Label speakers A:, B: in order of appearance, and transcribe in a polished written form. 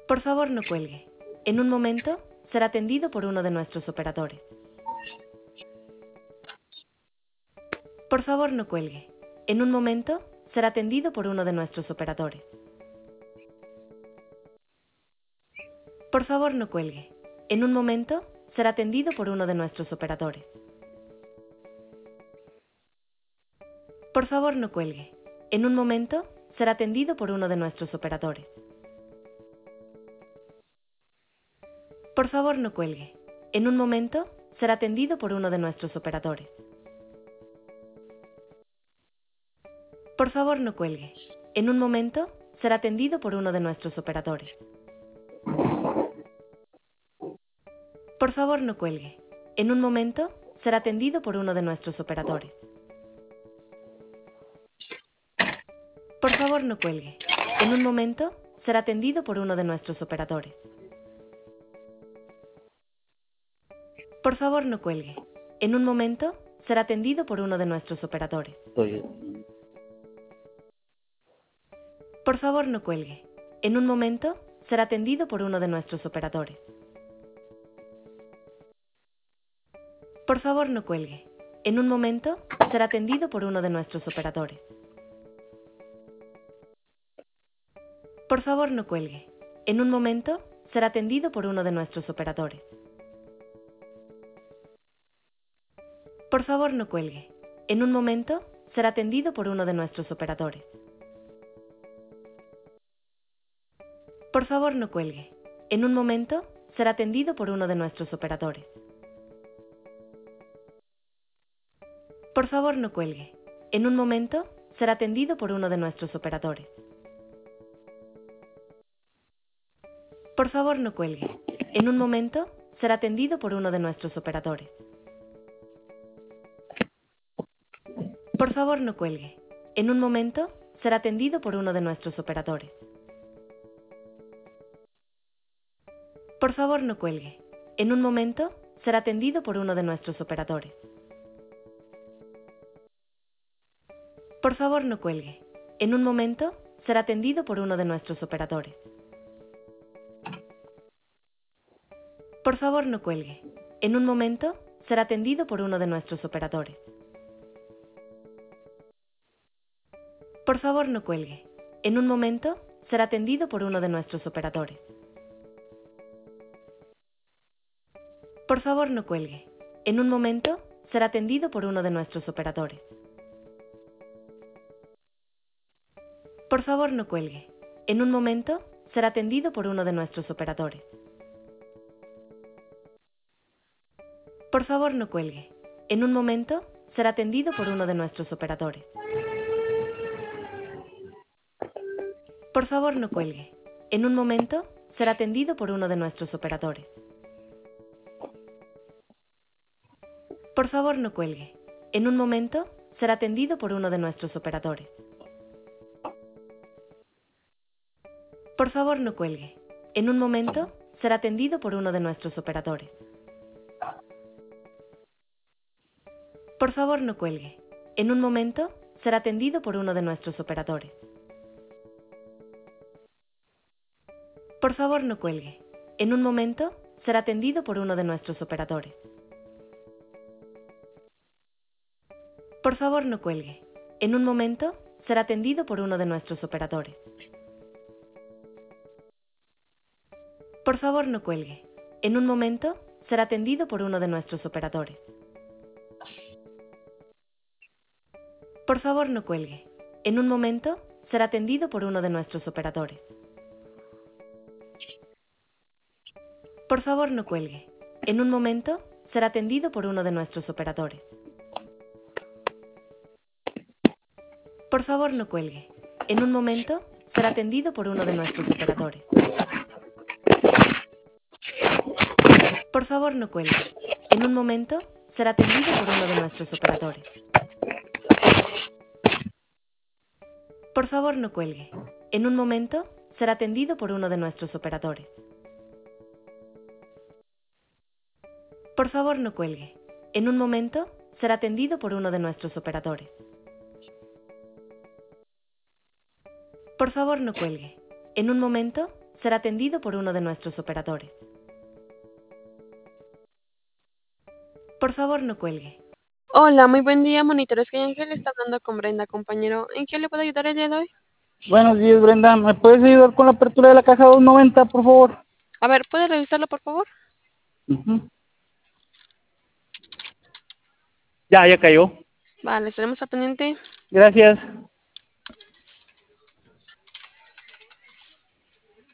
A: Por favor, no cuelgue. En un momento, será atendido por uno de nuestros operadores. Por favor, no cuelgue. En un momento, será atendido por uno de nuestros operadores. Por favor, no cuelgue. En un momento, será atendido por uno de nuestros operadores. Por favor, no cuelgue. En un momento, será atendido por uno de nuestros operadores. Por favor, no cuelgue. En un momento, será atendido por uno de nuestros operadores. Por favor, no cuelgue. En un momento, será atendido por uno de nuestros operadores. Por favor, no cuelgue. En un momento, será atendido por uno de nuestros operadores. Por favor, no cuelgue. En un momento, será atendido por uno de nuestros operadores. Por favor, no cuelgue. En un momento, será atendido por uno de nuestros operadores. Por favor, no cuelgue. En un momento, será atendido por uno de nuestros operadores. Por favor, no cuelgue. En un momento, será atendido por uno de nuestros operadores. Por favor, no cuelgue. En un momento, será atendido por uno de nuestros operadores. Por favor, no cuelgue. En un momento, será atendido por uno de nuestros operadores. Por favor, no cuelgue. En un momento, será atendido por uno de nuestros operadores. Por favor, no cuelgue. En un momento, será atendido por uno de nuestros operadores. Por favor, no cuelgue. En un momento, será atendido por uno de nuestros operadores. Por favor, no cuelgue. En un momento, será atendido por uno de nuestros operadores. Por favor, no cuelgue. En un momento, será atendido por uno de nuestros operadores. Por favor, no cuelgue. En un momento, será atendido por uno de nuestros operadores. Por favor, no cuelgue. En un momento, será atendido por uno de nuestros operadores. Por favor, no cuelgue. En un momento, será atendido por uno de nuestros operadores. Por favor, no cuelgue. En un momento, será atendido por uno de nuestros operadores. Por favor, no cuelgue. En un momento, será atendido por uno de nuestros operadores. Por favor, no cuelgue. En un momento, será atendido por uno de nuestros operadores. Por favor, no cuelgue. En un momento, será atendido por uno de nuestros operadores. Por favor, no cuelgue. En un momento, será atendido por uno de nuestros operadores. Por favor, no cuelgue. En un momento, será atendido por uno de nuestros operadores. Por favor, no cuelgue. En un momento, será atendido por uno de nuestros operadores. Por favor, no cuelgue. En un momento, será atendido por uno de nuestros operadores. Por favor, no cuelgue. En un momento, será atendido por uno de nuestros operadores. Por favor, no cuelgue. En un momento, será atendido por uno de nuestros operadores. Por favor, no cuelgue. En un momento, será atendido por uno de nuestros operadores. Por favor, no cuelgue. En un momento, será atendido por uno de nuestros operadores. Por favor, no cuelgue. En un momento, será atendido por uno de nuestros operadores. Por favor, no cuelgue. En un momento, será atendido por uno de nuestros operadores. Por favor, no cuelgue. En un momento, será atendido por uno de nuestros operadores. Por favor, no cuelgue. En un momento, será atendido por uno de nuestros operadores. Por favor, no cuelgue. En un momento, será atendido por uno de nuestros operadores. Por favor, no cuelgue.
B: Hola, muy buen día, monitores que Ángel está hablando con Brenda, compañero. ¿En qué le puedo ayudar el día de hoy?
C: Buenos días, Brenda. ¿Me puedes ayudar con la apertura de la caja 290, por favor?
B: A ver, ¿puede revisarlo, por favor?
C: Ujú. Ya cayó.
B: Vale, estaremos al pendiente.
C: Gracias.